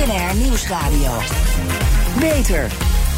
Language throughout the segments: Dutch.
BNR Nieuwsradio. Beter.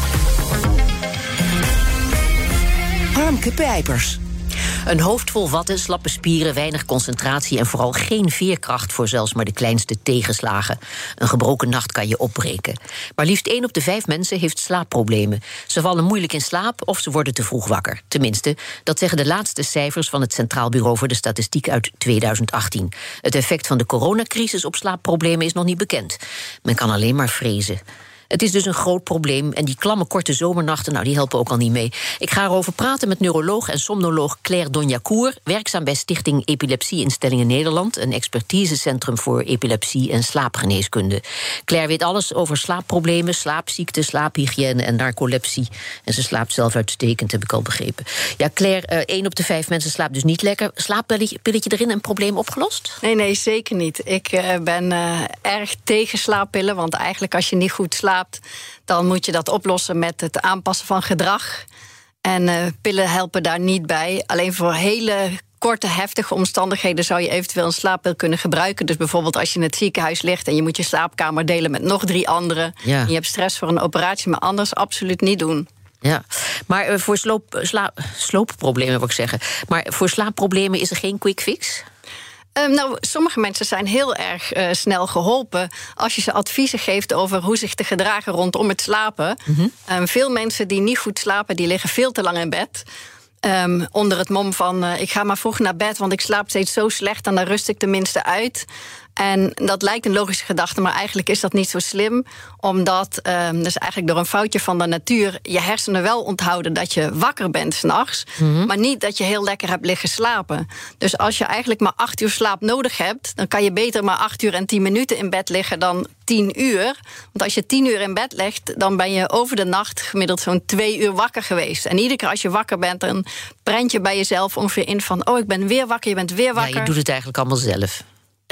Harmke Pijpers. Een hoofd vol watten, slappe spieren, weinig concentratie en vooral geen veerkracht voor zelfs maar de kleinste tegenslagen. Een gebroken nacht kan je opbreken. Maar liefst 1 op de 5 mensen heeft slaapproblemen. Ze vallen moeilijk in slaap of ze worden te vroeg wakker. Tenminste, dat zeggen de laatste cijfers van het Centraal Bureau voor de Statistiek uit 2018. Het effect van de coronacrisis op slaapproblemen is nog niet bekend. Men kan alleen maar vrezen. Het is dus een groot probleem en die klamme korte zomernachten, die helpen ook al niet mee. Ik ga erover praten met neuroloog en somnoloog Claire Donjacour, werkzaam bij Stichting Epilepsieinstellingen Nederland, een expertisecentrum voor epilepsie en slaapgeneeskunde. Claire weet alles over slaapproblemen, slaapziekten, slaaphygiëne en narcolepsie. En ze slaapt zelf uitstekend, heb ik al begrepen. Ja, Claire, 1 op de 5 mensen slaapt dus niet lekker. Slaappilletje erin, een probleem opgelost? Nee, zeker niet. Ik ben erg tegen slaappillen, want eigenlijk als je niet goed slaapt, dan moet je dat oplossen met het aanpassen van gedrag. En pillen helpen daar niet bij. Alleen voor hele korte, heftige omstandigheden zou je eventueel een slaappil kunnen gebruiken. Dus bijvoorbeeld als je in het ziekenhuis ligt en je moet je slaapkamer delen met nog 3 anderen. Ja. En je hebt stress voor een operatie, maar anders absoluut niet doen. Ja, maar voor sloopproblemen wil ik zeggen. Maar voor slaapproblemen is er geen quick fix? Sommige mensen zijn heel erg snel geholpen als je ze adviezen geeft over hoe zich te gedragen rondom het slapen. Mm-hmm. Veel mensen die niet goed slapen, die liggen veel te lang in bed. Onder het mom van ik ga maar vroeg naar bed, want ik slaap steeds zo slecht en dan rust ik tenminste uit. En dat lijkt een logische gedachte, maar eigenlijk is dat niet zo slim. Omdat, dus eigenlijk door een foutje van de natuur, je hersenen wel onthouden dat je wakker bent 's nachts. Mm-hmm. Maar niet dat je heel lekker hebt liggen slapen. Dus als je eigenlijk maar 8 uur slaap nodig hebt, dan kan je beter maar 8 uur en 10 minuten in bed liggen dan 10 uur. Want als je 10 uur in bed ligt, dan ben je over de nacht gemiddeld zo'n 2 uur wakker geweest. En iedere keer als je wakker bent, dan prent je bij jezelf ongeveer in van, oh, ik ben weer wakker, je bent weer wakker. Ja, je doet het eigenlijk allemaal zelf.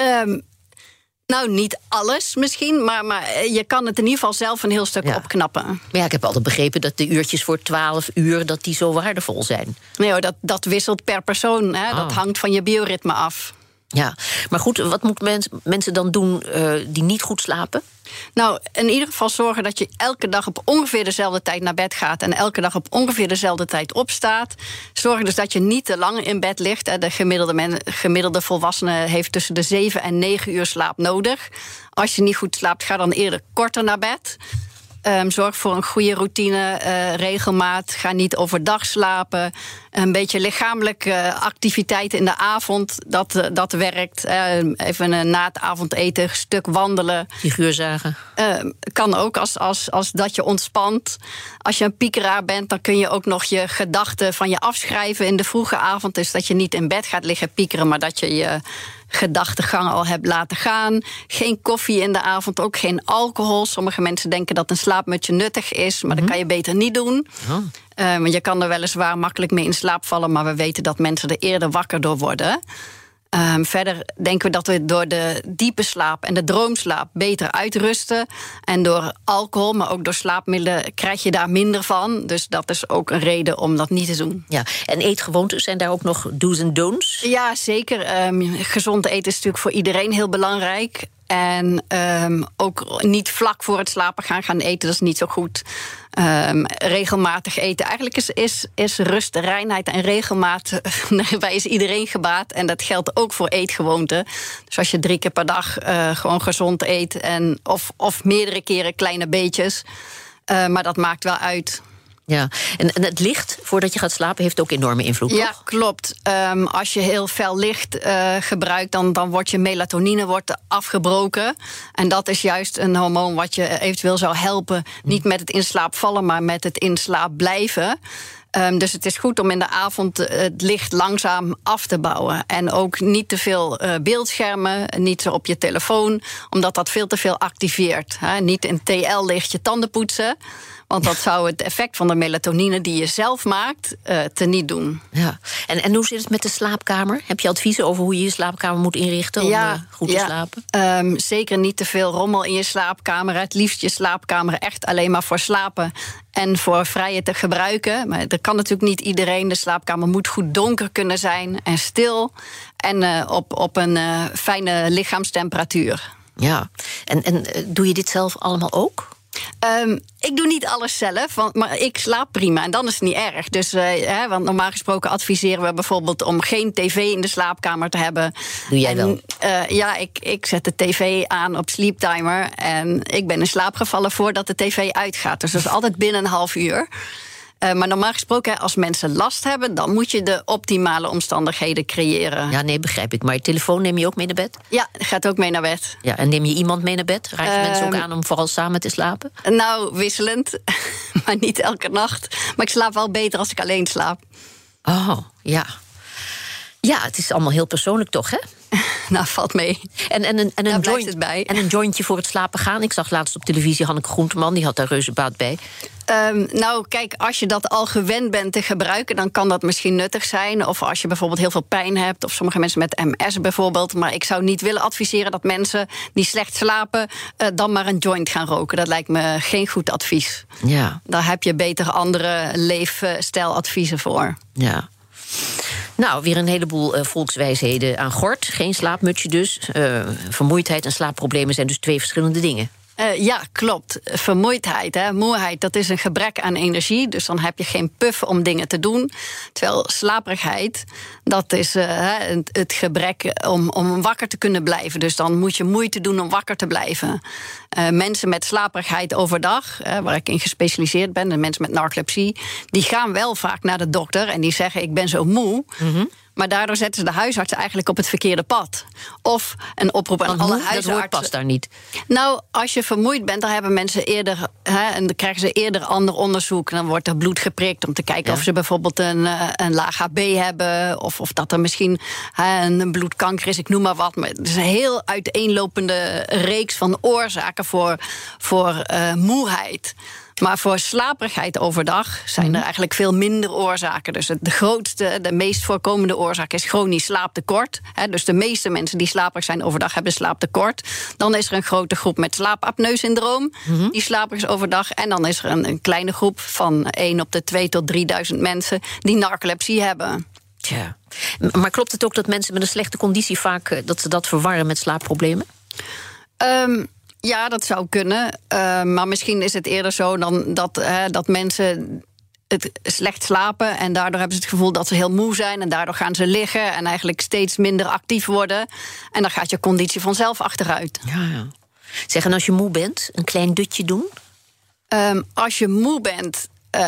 Niet alles misschien, maar je kan het in ieder geval zelf een heel stuk opknappen. Maar ja, ik heb altijd begrepen dat de uurtjes voor 12 uur, dat die zo waardevol zijn. Nee hoor, dat wisselt per persoon. Hè? Dat hangt van je bioritme af. Ja, maar goed, wat moeten mensen dan doen die niet goed slapen? In ieder geval zorgen dat je elke dag op ongeveer dezelfde tijd naar bed gaat en elke dag op ongeveer dezelfde tijd opstaat. Zorg dus dat je niet te lang in bed ligt. De gemiddelde volwassene heeft tussen de 7 en 9 uur slaap nodig. Als je niet goed slaapt, ga dan eerder korter naar bed. Zorg voor een goede routine, regelmaat. Ga niet overdag slapen. Een beetje lichamelijke activiteit in de avond, dat werkt. Even na het avondeten, een stuk wandelen. Figuurzagen. Kan ook, als dat je ontspant. Als je een piekeraar bent, dan kun je ook nog je gedachten van je afschrijven in de vroege avond. Dus dat je niet in bed gaat liggen piekeren, maar dat je je gedachtegang al hebt laten gaan. Geen koffie in de avond, ook geen alcohol. Sommige mensen denken dat een slaapmutsje nuttig is, maar dat kan je beter niet doen. Want je kan er weliswaar makkelijk mee in slaap vallen, maar we weten dat mensen er eerder wakker door worden. Verder denken we dat we door de diepe slaap en de droomslaap beter uitrusten. En door alcohol, maar ook door slaapmiddelen, krijg je daar minder van. Dus dat is ook een reden om dat niet te doen. Ja, en eetgewoonten, zijn daar ook nog do's en don'ts? Ja, zeker. Gezond eten is natuurlijk voor iedereen heel belangrijk. En ook niet vlak voor het slapen gaan eten, dat is niet zo goed. Regelmatig eten. Eigenlijk is rust, reinheid en regelmaat, daarbij is iedereen gebaat. En dat geldt ook voor eetgewoonten. Dus als je 3 keer per dag gewoon gezond eet, of meerdere keren kleine beetjes. Maar dat maakt wel uit. Ja, en het licht, voordat je gaat slapen, heeft ook enorme invloed, ja, toch? Klopt. Als je heel fel licht gebruikt, dan wordt je melatonine afgebroken. En dat is juist een hormoon wat je eventueel zou helpen, niet met het in slaap vallen, maar met het in slaap blijven. Dus het is goed om in de avond het licht langzaam af te bouwen. En ook niet te veel beeldschermen, niet zo op je telefoon, omdat dat veel te veel activeert. Niet in TL-licht je tanden poetsen, want dat zou het effect van de melatonine die je zelf maakt teniet doen. Ja. En hoe zit het met de slaapkamer? Heb je adviezen over hoe je je slaapkamer moet inrichten om goed te slapen? Zeker niet te veel rommel in je slaapkamer. Het liefst je slaapkamer echt alleen maar voor slapen en voor vrije te gebruiken. Maar dat kan natuurlijk niet iedereen. De slaapkamer moet goed donker kunnen zijn en stil. En op een fijne lichaamstemperatuur. Ja, en doe je dit zelf allemaal ook? Ik doe niet alles zelf, maar ik slaap prima en dan is het niet erg. Dus, want normaal gesproken adviseren we bijvoorbeeld om geen tv in de slaapkamer te hebben. Doe jij wel? Ik zet de tv aan op sleeptimer en ik ben in slaap gevallen voordat de tv uitgaat. Dus dat is altijd binnen een half uur. Maar normaal gesproken, als mensen last hebben, dan moet je de optimale omstandigheden creëren. Ja, nee, begrijp ik. Maar je telefoon neem je ook mee naar bed? Ja, gaat ook mee naar bed. Ja, en neem je iemand mee naar bed? Raad je mensen ook aan om vooral samen te slapen? Nou, wisselend, maar niet elke nacht. Maar ik slaap wel beter als ik alleen slaap. Oh, ja. Ja, het is allemaal heel persoonlijk toch, hè? Nou, valt mee. En een jointje voor het slapen gaan. Ik zag laatst op televisie Hanneke Groenteman, die had daar reuze baat bij. Nou, kijk, als je dat al gewend bent te gebruiken, dan kan dat misschien nuttig zijn. Of als je bijvoorbeeld heel veel pijn hebt, of sommige mensen met MS bijvoorbeeld. Maar ik zou niet willen adviseren dat mensen die slecht slapen dan maar een joint gaan roken. Dat lijkt me geen goed advies. Ja. Daar heb je beter andere leefstijladviezen voor. Ja. Nou, weer een heleboel volkswijsheden aan gort. Geen slaapmutsje dus. Vermoeidheid en slaapproblemen zijn dus 2 verschillende dingen. Ja, klopt. Vermoeidheid, moeheid, dat is een gebrek aan energie. Dus dan heb je geen puff om dingen te doen. Terwijl slaperigheid, dat is het gebrek om wakker te kunnen blijven. Dus dan moet je moeite doen om wakker te blijven. Mensen met slaperigheid overdag, waar ik in gespecialiseerd ben, de mensen met narcolepsie, die gaan wel vaak naar de dokter en die zeggen: ik ben zo moe. Mm-hmm. Maar daardoor zetten ze de huisarts eigenlijk op het verkeerde pad. Of een oproep aan alle huisartsen. Dat woord past daar niet. Nou, als je vermoeid bent, dan hebben mensen eerder, en dan krijgen ze eerder ander onderzoek. Dan wordt er bloed geprikt om te kijken of ze bijvoorbeeld een laag HB hebben, of dat er misschien een bloedkanker is, ik noem maar wat. Maar het is een heel uiteenlopende reeks van oorzaken voor moeheid. Maar voor slaperigheid overdag zijn er eigenlijk veel minder oorzaken. Dus de meest voorkomende oorzaak is chronisch slaaptekort. Dus de meeste mensen die slaperig zijn overdag hebben slaaptekort. Dan is er een grote groep met slaapapneu-syndroom. Die slaperig is overdag. En dan is er een kleine groep van 1 op de 2 tot 3000 mensen die narcolepsie hebben. Tja. Maar klopt het ook dat mensen met een slechte conditie vaak dat ze dat verwarren met slaapproblemen? Ja, dat zou kunnen. Maar misschien is het eerder zo dan dat mensen het slecht slapen en daardoor hebben ze het gevoel dat ze heel moe zijn en daardoor gaan ze liggen en eigenlijk steeds minder actief worden. En dan gaat je conditie vanzelf achteruit. Ja. Zeg, en als je moe bent, een klein dutje doen? Als je moe bent,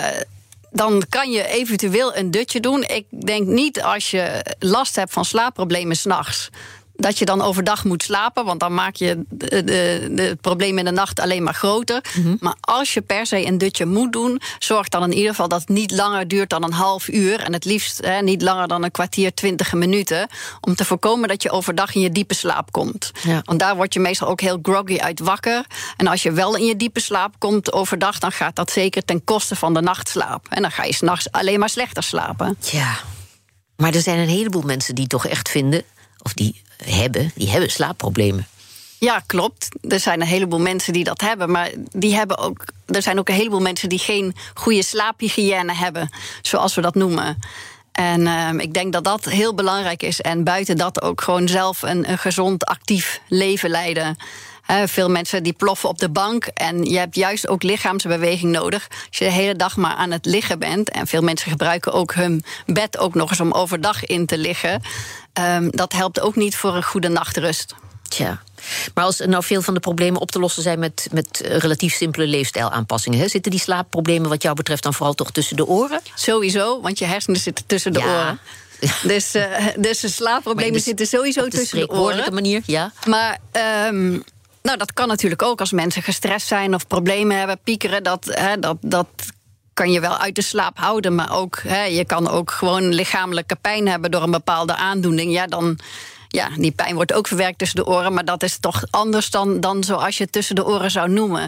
dan kan je eventueel een dutje doen. Ik denk niet als je last hebt van slaapproblemen 's nachts, dat je dan overdag moet slapen, want dan maak je de problemen in de nacht alleen maar groter. Mm-hmm. Maar als je per se een dutje moet doen, zorg dan in ieder geval dat het niet langer duurt dan een half uur. En het liefst niet langer dan een kwartier, 20 minuten. Om te voorkomen dat je overdag in je diepe slaap komt. Ja. Want daar word je meestal ook heel groggy uit wakker. En als je wel in je diepe slaap komt overdag, dan gaat dat zeker ten koste van de nachtslaap. En dan ga je 's nachts alleen maar slechter slapen. Ja, maar er zijn een heleboel mensen die toch echt vinden, of die hebben slaapproblemen. Ja, klopt. Er zijn een heleboel mensen die dat hebben. Maar er zijn ook een heleboel mensen die geen goede slaaphygiëne hebben, zoals we dat noemen. En ik denk dat dat heel belangrijk is. En buiten dat ook gewoon zelf een gezond, actief leven leiden. Veel mensen die ploffen op de bank en je hebt juist ook lichaamsbeweging nodig als je de hele dag maar aan het liggen bent. En veel mensen gebruiken ook hun bed ook nog eens om overdag in te liggen. Dat helpt ook niet voor een goede nachtrust. Tja, maar als nou veel van de problemen op te lossen zijn met relatief simpele leefstijlaanpassingen, zitten die slaapproblemen wat jou betreft dan vooral toch tussen de oren? Sowieso, want je hersenen zitten tussen de oren. Dus de slaapproblemen zitten sowieso tussen de oren. Op de manier, ja. Maar nou, dat kan natuurlijk ook als mensen gestrest zijn of problemen hebben, piekeren. Dat kan je wel uit de slaap houden. Maar ook, je kan ook gewoon lichamelijke pijn hebben door een bepaalde aandoening. Ja, die pijn wordt ook verwerkt tussen de oren. Maar dat is toch anders dan zoals je het tussen de oren zou noemen.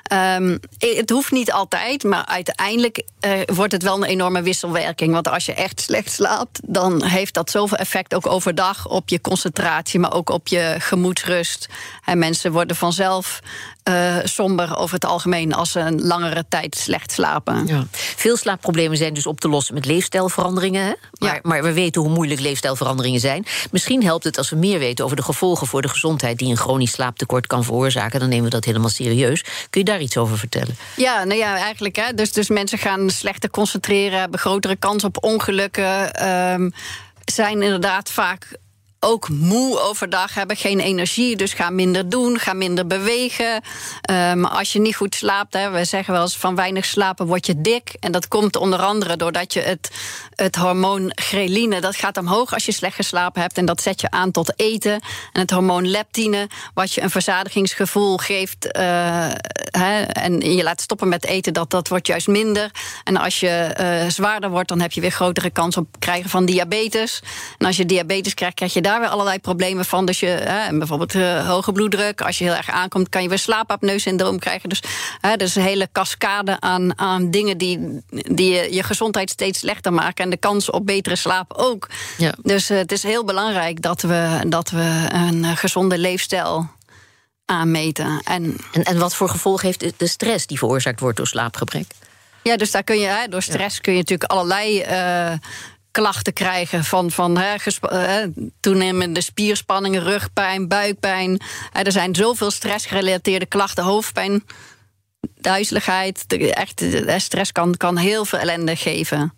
Het hoeft niet altijd, maar uiteindelijk wordt het wel een enorme wisselwerking. Want als je echt slecht slaapt, dan heeft dat zoveel effect ook overdag op je concentratie, maar ook op je gemoedsrust. En mensen worden vanzelf somber over het algemeen als ze een langere tijd slecht slapen. Ja. Veel slaapproblemen zijn dus op te lossen met leefstijlveranderingen. Hè? Maar we weten hoe moeilijk leefstijlveranderingen zijn. Misschien helpt het als we meer weten over de gevolgen voor de gezondheid die een chronisch slaaptekort kan veroorzaken. Dan nemen we dat helemaal serieus. Kun je daar iets over vertellen? Ja, nou ja, eigenlijk. Hè. Dus mensen gaan slechter concentreren, hebben grotere kans op ongelukken. Zijn inderdaad vaak ook moe overdag, hebben geen energie, dus gaan minder doen, gaan minder bewegen. Als je niet goed slaapt, we zeggen wel eens van weinig slapen word je dik. En dat komt onder andere doordat je het hormoon ghreline, dat gaat omhoog als je slecht geslapen hebt. En dat zet je aan tot eten. En het hormoon leptine, wat je een verzadigingsgevoel geeft. En je laat stoppen met eten, dat wordt juist minder. En als je zwaarder wordt, dan heb je weer grotere kans op krijgen van diabetes. En als je diabetes krijgt, krijg je daar weer allerlei problemen van. Dus bijvoorbeeld hoge bloeddruk. Als je heel erg aankomt, kan je weer slaapapneu-syndroom krijgen. Dus er is een hele cascade aan dingen die je gezondheid steeds slechter maken. En de kans op betere slaap ook. Ja. Dus het is heel belangrijk dat we een gezonde leefstijl aanmeten. En wat voor gevolg heeft de stress die veroorzaakt wordt door slaapgebrek? Ja, dus daar kun je door stress kun je natuurlijk allerlei klachten krijgen van toenemende spierspanningen, rugpijn, buikpijn. Er zijn zoveel stressgerelateerde klachten, hoofdpijn, duizeligheid. Stress kan heel veel ellende geven.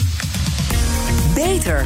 Beter.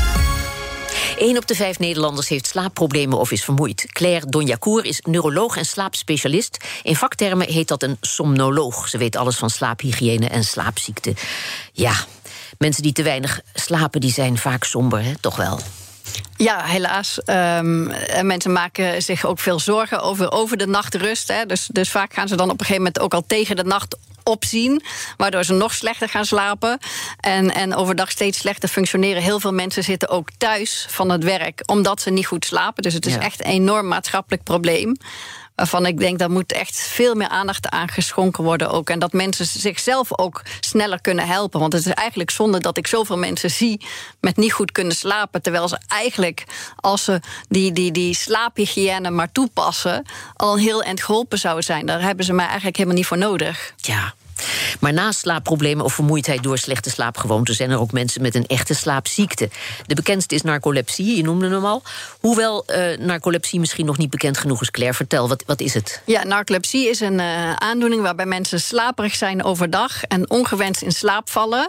1 op de 5 Nederlanders heeft slaapproblemen of is vermoeid. Claire Donjacour is neuroloog en slaapspecialist. In vaktermen heet dat een somnoloog. Ze weet alles van slaaphygiëne en slaapziekten. Ja, mensen die te weinig slapen, die zijn vaak somber, hè? Toch wel? Ja, helaas. Mensen maken zich ook veel zorgen over de nachtrust. Hè. Dus vaak gaan ze dan op een gegeven moment ook al tegen de nacht opzien, waardoor ze nog slechter gaan slapen en overdag steeds slechter functioneren. Heel veel mensen zitten ook thuis van het werk omdat ze niet goed slapen. Dus het is echt een enorm maatschappelijk probleem, waarvan ik denk dat moet echt veel meer aandacht aan geschonken worden ook. En dat mensen zichzelf ook sneller kunnen helpen. Want het is eigenlijk zonde dat ik zoveel mensen zie met niet goed kunnen slapen, terwijl ze eigenlijk, als ze die slaaphygiëne maar toepassen, al een heel eind geholpen zouden zijn. Daar hebben ze mij eigenlijk helemaal niet voor nodig. Ja. Maar naast slaapproblemen of vermoeidheid door slechte slaapgewoonten zijn er ook mensen met een echte slaapziekte. De bekendste is narcolepsie, je noemde hem al. Hoewel narcolepsie misschien nog niet bekend genoeg is, Claire, vertel, wat is het? Ja, narcolepsie is een aandoening waarbij mensen slaperig zijn overdag en ongewenst in slaap vallen.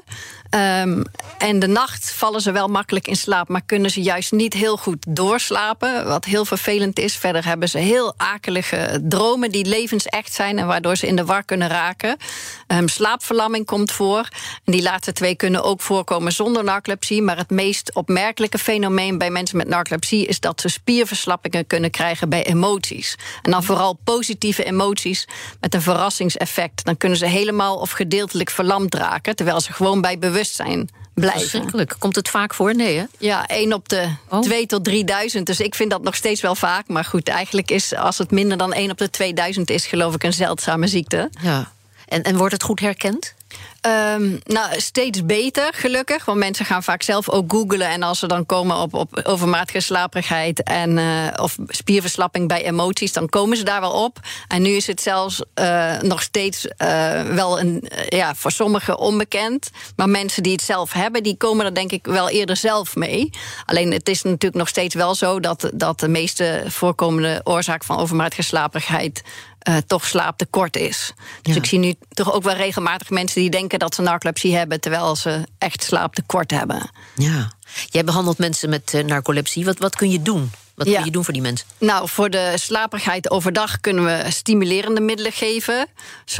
En de nacht vallen ze wel makkelijk in slaap, maar kunnen ze juist niet heel goed doorslapen, wat heel vervelend is. Verder hebben ze heel akelige dromen die levensecht zijn en waardoor ze in de war kunnen raken. Slaapverlamming komt voor. En die laatste 2 kunnen ook voorkomen zonder narcolepsie, maar het meest opmerkelijke fenomeen bij mensen met narcolepsie is dat ze spierverslappingen kunnen krijgen bij emoties. En dan vooral positieve emoties met een verrassingseffect. Dan kunnen ze helemaal of gedeeltelijk verlamd raken, terwijl ze gewoon bij bewustzijn blijven. Verschrikkelijk. Komt het vaak voor? Nee, hè? Ja, 1 op de 2 tot 3000. Dus ik vind dat nog steeds wel vaak. Maar goed, eigenlijk is, als het minder dan 1 op de 2000 is, geloof ik een zeldzame ziekte. Ja. En wordt het goed herkend? Steeds beter, gelukkig. Want mensen gaan vaak zelf ook googlen. En als ze dan komen op overmatige slaperigheid of spierverslapping bij emoties, dan komen ze daar wel op. En nu is het zelfs nog steeds wel voor sommigen onbekend. Maar mensen die het zelf hebben, die komen er denk ik wel eerder zelf mee. Alleen het is natuurlijk nog steeds wel zo dat de meeste voorkomende oorzaak van overmatige slaperigheid toch slaaptekort is. Dus ik zie nu toch ook wel regelmatig mensen die denken dat ze narcolepsie hebben, terwijl ze echt slaaptekort hebben. Ja. Jij behandelt mensen met narcolepsie. Wat kun je doen? Wat kun je doen voor die mensen? Nou, voor de slaperigheid overdag kunnen we stimulerende middelen geven.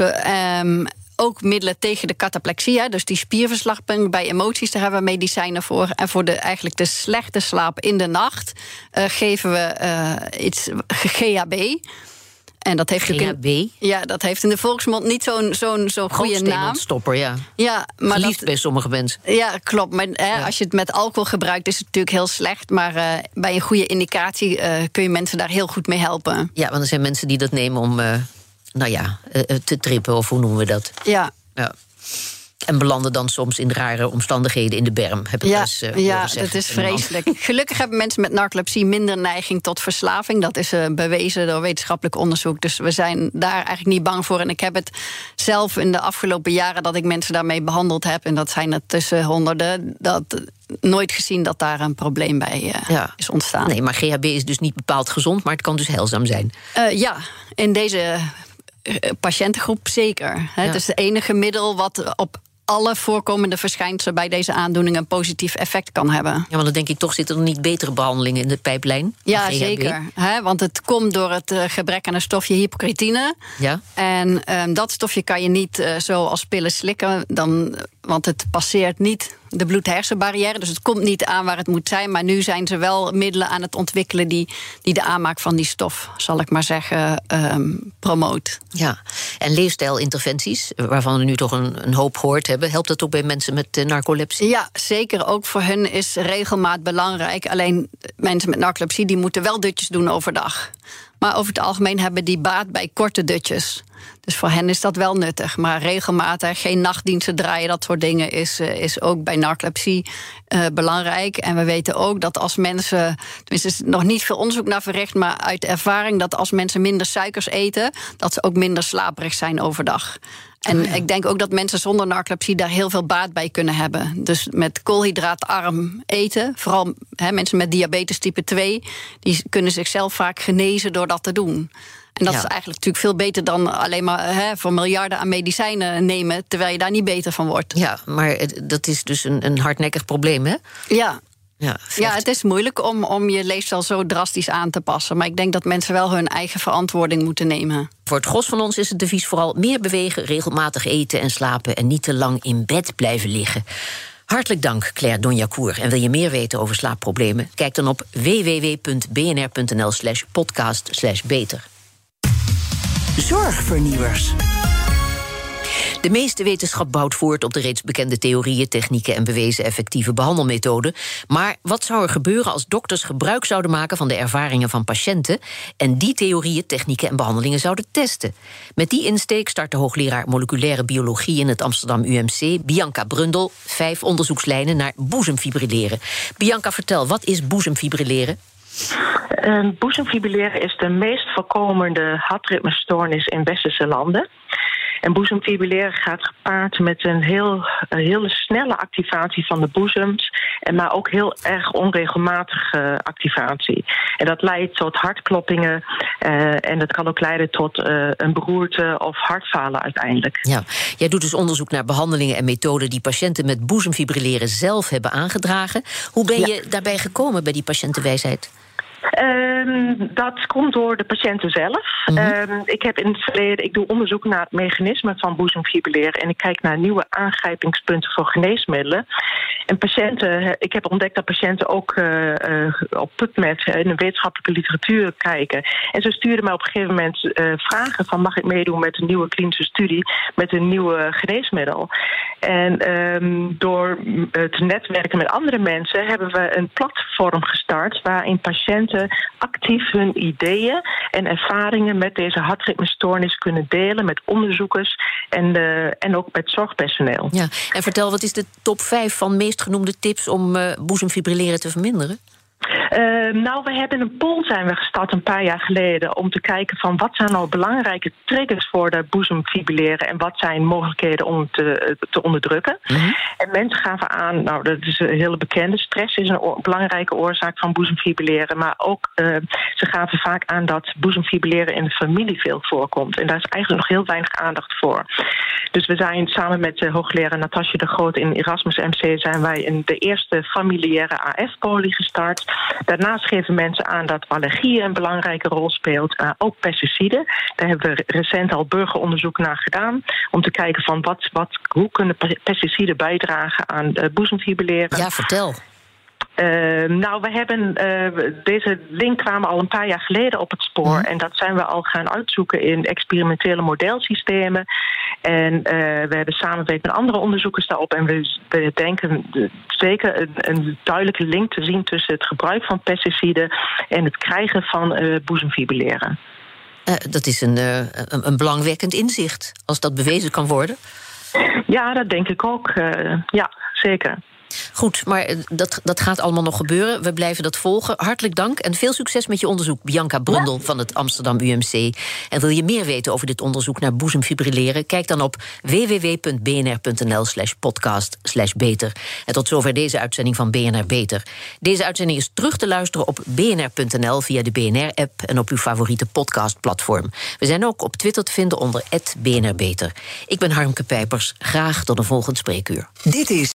Ook middelen tegen de cataplexie, dus die spierverslapping bij emoties, daar hebben we medicijnen voor. En voor eigenlijk de slechte slaap in de nacht geven we iets GHB. En dat heeft dat heeft in de volksmond niet zo'n goede naam. Stopper, ja. Maar geliefd bij sommige mensen. Ja, klopt. Maar als je het met alcohol gebruikt, is het natuurlijk heel slecht. Maar bij een goede indicatie kun je mensen daar heel goed mee helpen. Ja, want er zijn mensen die dat nemen om te trippen, of hoe noemen we dat? Ja. En belanden dan soms in rare omstandigheden in de berm. Heb ik dat is vreselijk. Gelukkig hebben mensen met narcolepsie minder neiging tot verslaving. Dat is bewezen door wetenschappelijk onderzoek. Dus we zijn daar eigenlijk niet bang voor. En ik heb het zelf in de afgelopen jaren dat ik mensen daarmee behandeld heb, en dat zijn er tussen honderden, nooit gezien dat daar een probleem bij is ontstaan. Nee, maar GHB is dus niet bepaald gezond, maar het kan dus heilzaam zijn. In deze patiëntengroep zeker. Het is het enige middel wat op alle voorkomende verschijnselen bij deze aandoening een positief effect kan hebben. Ja, want dan denk ik toch, zitten er niet betere behandelingen in de pijplijn? Ja, zeker. Want het komt door het gebrek aan een stofje hypocretine. Ja. En dat stofje kan je niet zo als pillen slikken, want het passeert niet de bloed-hersenbarrière. Dus het komt niet aan waar het moet zijn. Maar nu zijn ze wel middelen aan het ontwikkelen die de aanmaak van die stof, zal ik maar zeggen, promoot. Ja, en leefstijlinterventies, waarvan we nu toch een hoop gehoord hebben, helpt dat ook bij mensen met narcolepsie? Ja, zeker. Ook voor hun is regelmaat belangrijk. Alleen mensen met narcolepsie die moeten wel dutjes doen overdag. Maar over het algemeen hebben die baat bij korte dutjes. Dus voor hen is dat wel nuttig. Maar regelmatig geen nachtdiensten draaien, dat soort dingen is ook bij narcolepsie belangrijk. En we weten ook dat als mensen, tenminste er is nog niet veel onderzoek naar verricht, maar uit ervaring dat als mensen minder suikers eten, dat ze ook minder slaperig zijn overdag. En ik denk ook dat mensen zonder narcolepsie daar heel veel baat bij kunnen hebben. Dus met koolhydraatarm eten, vooral mensen met diabetes type 2... die kunnen zichzelf vaak genezen door dat te doen. En dat is eigenlijk natuurlijk veel beter dan alleen maar voor miljarden aan medicijnen nemen, terwijl je daar niet beter van wordt. Ja, maar dat is dus een hardnekkig probleem, hè? Ja. Ja, het is moeilijk om je leefstijl zo drastisch aan te passen. Maar ik denk dat mensen wel hun eigen verantwoording moeten nemen. Voor het gros van ons is het devies vooral meer bewegen, regelmatig eten en slapen en niet te lang in bed blijven liggen. Hartelijk dank, Claire Donjacour. En wil je meer weten over slaapproblemen? Kijk dan op www.bnr.nl/podcast/beter. Zorgvernieuwers. De meeste wetenschap bouwt voort op de reeds bekende theorieën, technieken en bewezen effectieve behandelmethoden. Maar wat zou er gebeuren als dokters gebruik zouden maken van de ervaringen van patiënten en die theorieën, technieken en behandelingen zouden testen? Met die insteek start de hoogleraar moleculaire biologie in het Amsterdam UMC, Bianca Brundel, 5 onderzoekslijnen naar boezemfibrilleren. Bianca, vertel, wat is boezemfibrilleren? Boezemfibrilleren is de meest voorkomende hartritmestoornis in westerse landen. En boezemfibrilleren gaat gepaard met een hele snelle activatie van de boezems, maar ook heel erg onregelmatige activatie. En dat leidt tot hartkloppingen en dat kan ook leiden tot een beroerte of hartfalen uiteindelijk. Ja, jij doet dus onderzoek naar behandelingen en methoden die patiënten met boezemfibrilleren zelf hebben aangedragen. Hoe ben je daarbij gekomen bij die patiëntenwijsheid? Dat komt door de patiënten zelf. Ik heb in het verleden, ik doe onderzoek naar het mechanisme van boezemfibrilleren en ik kijk naar nieuwe aangrijpingspunten voor geneesmiddelen. En patiënten, ik heb ontdekt dat patiënten ook op PubMed in de wetenschappelijke literatuur kijken. En ze stuurden mij op een gegeven moment vragen van: mag ik meedoen met een nieuwe klinische studie met een nieuwe geneesmiddel? En door te netwerken met andere mensen hebben we een platform gestart waarin patiënten actief hun ideeën en ervaringen met deze hartritmestoornis kunnen delen met onderzoekers en ook met zorgpersoneel. Ja, en vertel, wat is de top 5 van meest genoemde tips om boezemfibrilleren te verminderen? We hebben een poll zijn we gestart een paar jaar geleden om te kijken van wat zijn nou belangrijke triggers voor de boezemfibrilleren en wat zijn mogelijkheden om te onderdrukken. Mm-hmm. En mensen gaven aan, dat is een hele bekende, stress is een belangrijke oorzaak van boezemfibrilleren, maar ook ze gaven vaak aan dat boezemfibrilleren in de familie veel voorkomt. En daar is eigenlijk nog heel weinig aandacht voor. Dus we zijn samen met de hoogleraar Natasja de Groot in Erasmus MC zijn wij de eerste familiaire AF-poli gestart. Daarnaast geven mensen aan dat allergieën een belangrijke rol speelt. Ook pesticiden. Daar hebben we recent al burgeronderzoek naar gedaan. Om te kijken van hoe kunnen pesticiden bijdragen aan boezemfibrilleren. Ja, vertel. We hebben deze link kwamen al een paar jaar geleden op het spoor. En dat zijn we al gaan uitzoeken in experimentele modelsystemen. En we hebben samengewerkt met andere onderzoekers daarop. En we denken zeker een duidelijke link te zien tussen het gebruik van pesticiden en het krijgen van boezemfibrilleren. Dat is een belangwekkend inzicht, als dat bewezen kan worden. Ja, dat denk ik ook. Ja, zeker. Goed, maar dat gaat allemaal nog gebeuren. We blijven dat volgen. Hartelijk dank en veel succes met je onderzoek, Bianca Brundel van het Amsterdam UMC. En wil je meer weten over dit onderzoek naar boezemfibrilleren? Kijk dan op www.bnr.nl/podcast/beter. En tot zover deze uitzending van BNR Beter. Deze uitzending is terug te luisteren op bnr.nl via de BNR-app en op uw favoriete podcastplatform. We zijn ook op Twitter te vinden onder @BNRBeter. Ik ben Harmke Pijpers. Graag tot een volgend spreekuur. Dit is